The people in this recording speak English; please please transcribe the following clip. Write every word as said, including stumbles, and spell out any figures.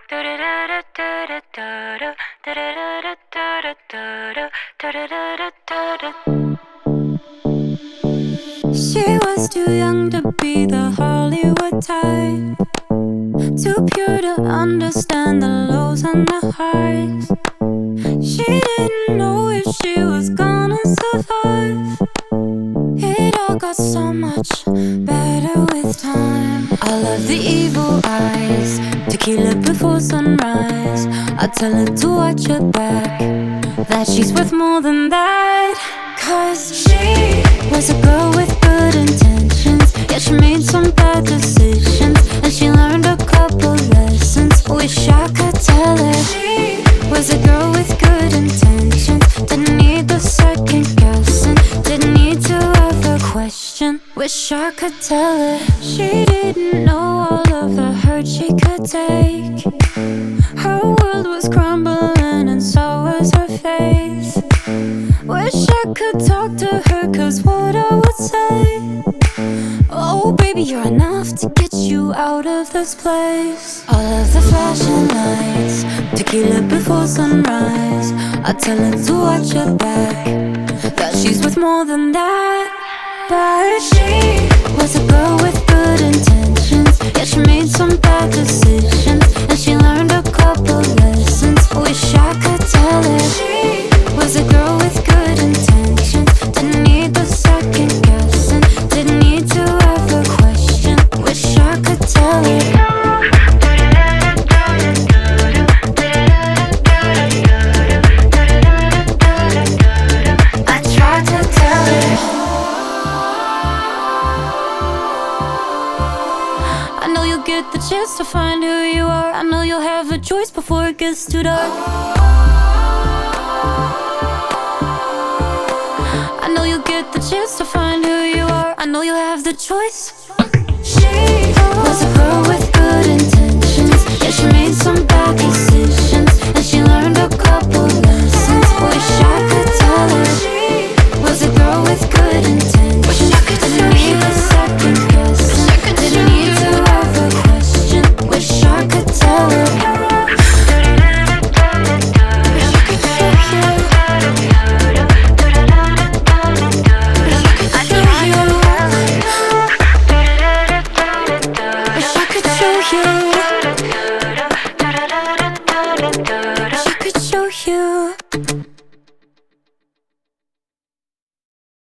She was too young to be the Hollywood type, too pure to understand the lows and the highs. She didn't know if she was gonna survive. It all got so much better with time. I love the evil eyes, tequila before sunrise. I tell her to watch her back, that she's worth more than that. Cause she was a girl with good intentions, yeah, she made some bad decisions, and she learned a couple lessons. Wish I could tell her she was a girl with good intentions, didn't need the second guessing, didn't need to ever question. Wish I could tell her she didn't know all of the hurt she could take. Her world was crumbling and so was her faith. Wish I could talk to her, cause what I would say, oh baby, you're enough to get you out of this place. All of the flashing lights, tequila before sunrise. I tell her to watch her back, that she's worth more than that. But she was a girl with good intentions, yeah, she made some bad decisions, and she learned a couple lessons. Wish I could tell her she was a girl with good intentions, didn't need the second guessing, didn't need to ever question. Wish I could tell her. I tried to tell her. I know you'll get the chance to find who you are. I know you'll have a choice before it gets too dark. I know you'll get the chance to find who you are. I know you'll have the choice.